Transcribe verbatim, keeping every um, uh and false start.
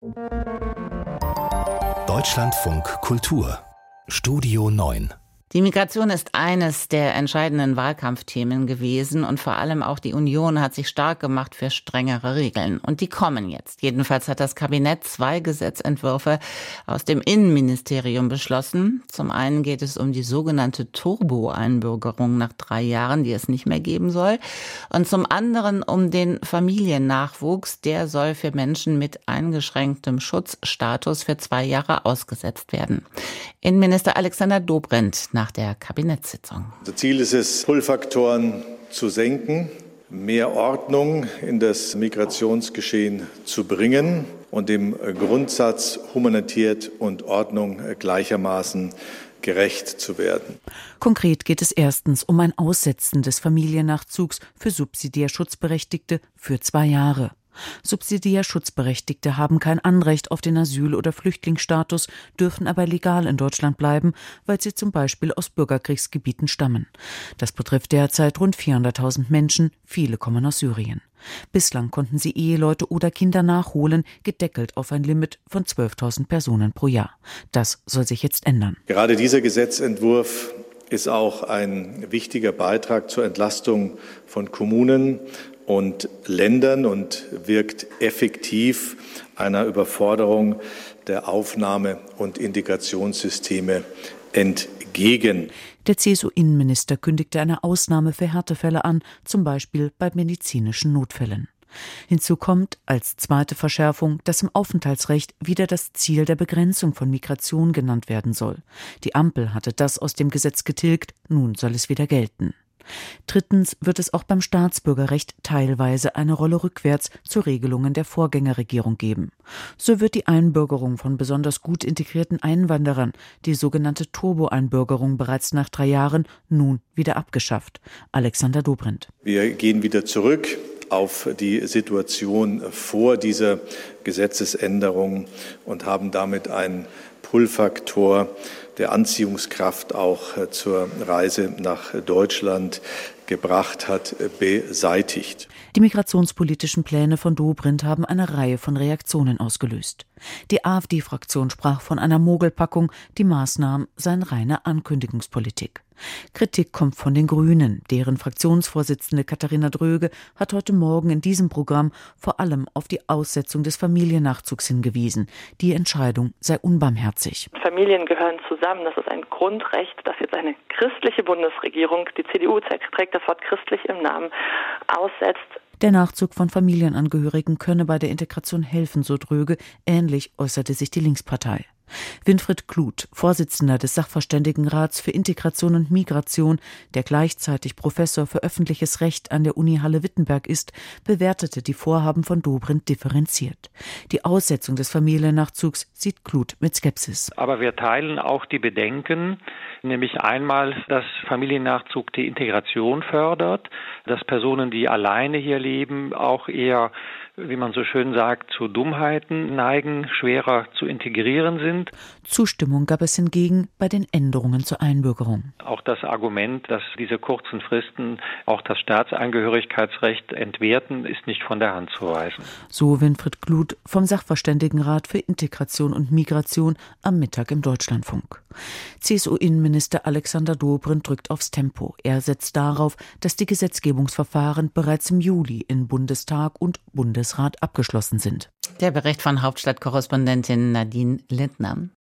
Deutschlandfunk Kultur Studio neun. Die Migration ist eines der entscheidenden Wahlkampfthemen gewesen und vor allem auch die Union hat sich stark gemacht für strengere Regeln. Und die kommen jetzt. Jedenfalls hat das Kabinett zwei Gesetzentwürfe aus dem Innenministerium beschlossen. Zum einen geht es um die sogenannte Turbo-Einbürgerung nach drei Jahren, die es nicht mehr geben soll. Und zum anderen um den Familiennachwuchs. Der soll für Menschen mit eingeschränktem Schutzstatus für zwei Jahre ausgesetzt werden. Innenminister Alexander Dobrindt nach der Kabinettssitzung. Das Ziel ist es, Pull-Faktoren zu senken, mehr Ordnung in das Migrationsgeschehen zu bringen und dem Grundsatz Humanität und Ordnung gleichermaßen gerecht zu werden. Konkret geht es erstens um ein Aussetzen des Familiennachzugs für subsidiär Schutzberechtigte für zwei Jahre. Subsidiär Schutzberechtigte haben kein Anrecht auf den Asyl- oder Flüchtlingsstatus, dürfen aber legal in Deutschland bleiben, weil sie zum Beispiel aus Bürgerkriegsgebieten stammen. Das betrifft derzeit rund vierhunderttausend Menschen, viele kommen aus Syrien. Bislang konnten sie Eheleute oder Kinder nachholen, gedeckelt auf ein Limit von zwölftausend Personen pro Jahr. Das soll sich jetzt ändern. Gerade dieser Gesetzentwurf ist auch ein wichtiger Beitrag zur Entlastung von Kommunen und Ländern und wirkt effektiv einer Überforderung der Aufnahme- und Integrationssysteme entgegen. Der C S U-Innenminister kündigte eine Ausnahme für Härtefälle an, zum Beispiel bei medizinischen Notfällen. Hinzu kommt als zweite Verschärfung, dass im Aufenthaltsrecht wieder das Ziel der Begrenzung von Migration genannt werden soll. Die Ampel hatte das aus dem Gesetz getilgt, nun soll es wieder gelten. Drittens wird es auch beim Staatsbürgerrecht teilweise eine Rolle rückwärts zu Regelungen der Vorgängerregierung geben. So wird die Einbürgerung von besonders gut integrierten Einwanderern, die sogenannte Turbo-Einbürgerung bereits nach drei Jahren, nun wieder abgeschafft. Alexander Dobrindt. Wir gehen wieder zurück auf die Situation vor dieser Gesetzesänderung und haben damit einen Pull-Faktor der Anziehungskraft auch zur Reise nach Deutschland gebracht hat, beseitigt. Die migrationspolitischen Pläne von Dobrindt haben eine Reihe von Reaktionen ausgelöst. Die AfD-Fraktion sprach von einer Mogelpackung, die Maßnahmen seien reine Ankündigungspolitik. Kritik kommt von den Grünen. Deren Fraktionsvorsitzende Katharina Dröge hat heute Morgen in diesem Programm vor allem auf die Aussetzung des Familiennachzugs hingewiesen. Die Entscheidung sei unbarmherzig. Familien gehören zusammen. Das ist ein Grundrecht, das jetzt eine christliche Bundesregierung, die C D U trägt das Wort christlich im Namen, aussetzt. Der Nachzug von Familienangehörigen könne bei der Integration helfen, so Dröge. Ähnlich äußerte sich die Linkspartei. Winfried Kluth, Vorsitzender des Sachverständigenrats für Integration und Migration, der gleichzeitig Professor für öffentliches Recht an der Uni Halle-Wittenberg ist, bewertete die Vorhaben von Dobrindt differenziert. Die Aussetzung des Familiennachzugs sieht Kluth mit Skepsis. Aber wir teilen auch die Bedenken, nämlich einmal, dass Familiennachzug die Integration fördert, dass Personen, die alleine hier leben, auch eher, wie man so schön sagt, zu Dummheiten neigen, schwerer zu integrieren sind. Zustimmung gab es hingegen bei den Änderungen zur Einbürgerung. Auch das Argument, dass diese kurzen Fristen auch das Staatsangehörigkeitsrecht entwerten, ist nicht von der Hand zu weisen. So Winfried Kluth vom Sachverständigenrat für Integration und Migration am Mittag im Deutschlandfunk. C S U-Innenminister Alexander Dobrindt drückt aufs Tempo. Er setzt darauf, dass die Gesetzgebungsverfahren bereits im Juli in Bundestag und Bundesrat abgeschlossen sind. Der Bericht von Hauptstadtkorrespondentin Nadine Lindner.